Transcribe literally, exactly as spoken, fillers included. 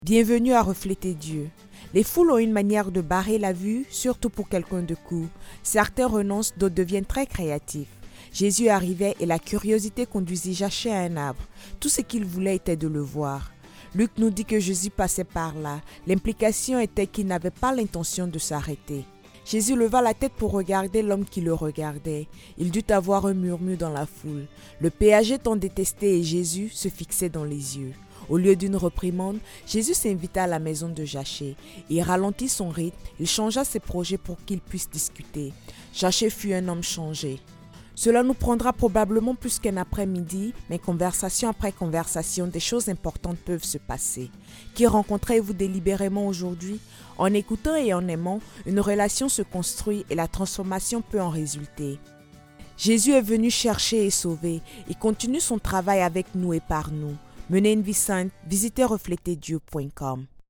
Bienvenue à Refléter Dieu. Les foules ont une manière de barrer la vue, surtout pour quelqu'un de court. Certains renoncent, d'autres deviennent très créatifs. Jésus arrivait et la curiosité conduisit Zachée à un arbre. Tout ce qu'il voulait était de le voir. Luc nous dit que Jésus passait par là. L'implication était qu'il n'avait pas l'intention de s'arrêter. Jésus leva la tête pour regarder l'homme qui le regardait. Il dut avoir un murmure dans la foule. Le péager tant détesté et Jésus se fixaient dans les yeux. Au lieu d'une reprimande, Jésus s'invita à la maison de Zachée. Il ralentit son rythme, il changea ses projets pour qu'ils puissent discuter. Zachée fut un homme changé. Cela nous prendra probablement plus qu'un après-midi, mais conversation après conversation, des choses importantes peuvent se passer. Qui rencontrez-vous délibérément aujourd'hui? En écoutant et en aimant, une relation se construit et la transformation peut en résulter. Jésus est venu chercher et sauver. Il continue son travail avec nous et par nous. Menez une vie sainte, visitez refléter dieu point com.